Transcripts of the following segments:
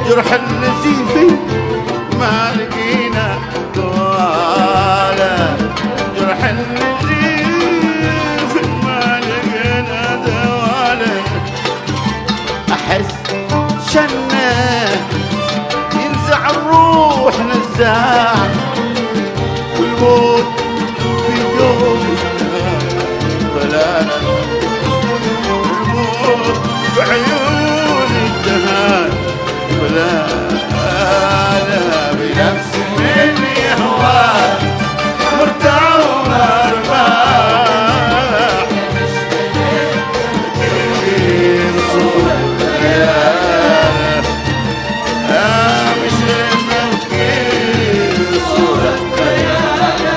جرح النزيف ما لقينا دواله، جرح النزيف ما لقينا دواله. احس شنه ينزع الروح نزاع، والموت في يوم ضلاله، الموت في عيون الدهان ولاله. بنفس من يهواه مرتاح ومرباح، مسكين صوت خياله، مش مسكين صوت خياله.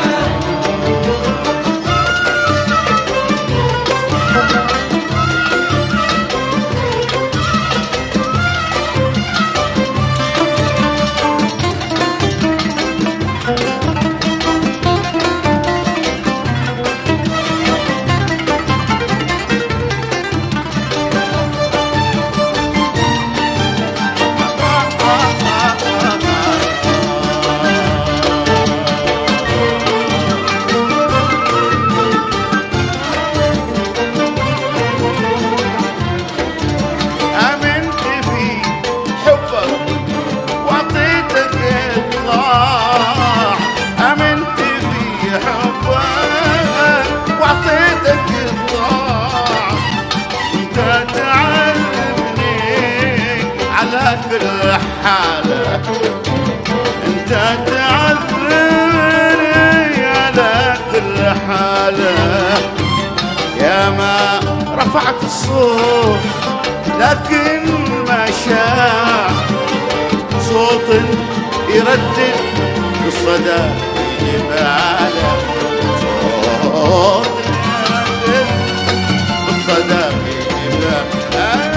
كل حالة انت تعذرني على كل حالة. يا ما رفعت الصوت لكن ما شاع صوت يردد بالصدى في جباله، صوت يردد بالصدى في جباله.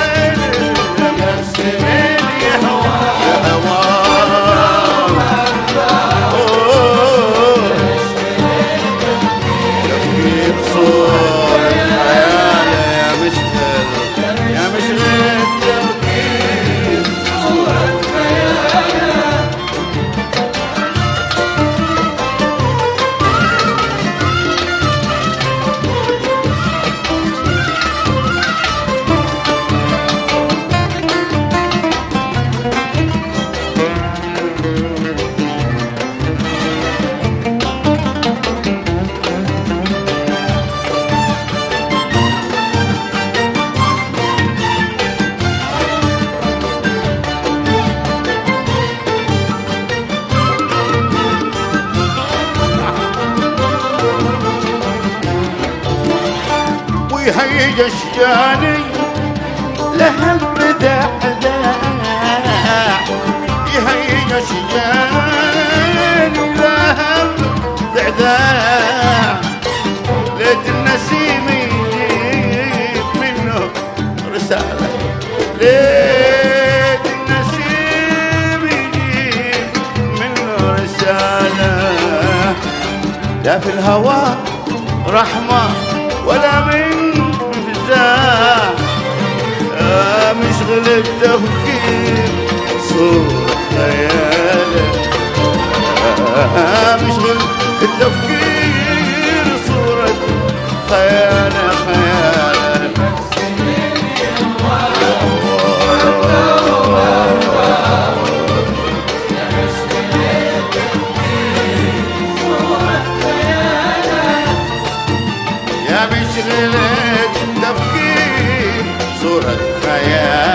يهيج اشجاني لهم ذعذاع، يهيج اشجاني لهم ذعذاع. ليت النسيم يجيب منه رسالة، ليت النسيم يجيب منه رسالة. لا في الهوى رحمة ولا من مشغل التفكير صورة خياله، مشغل التفكير صورة خياله خياله. يا مشغل التفكير صورة خياله.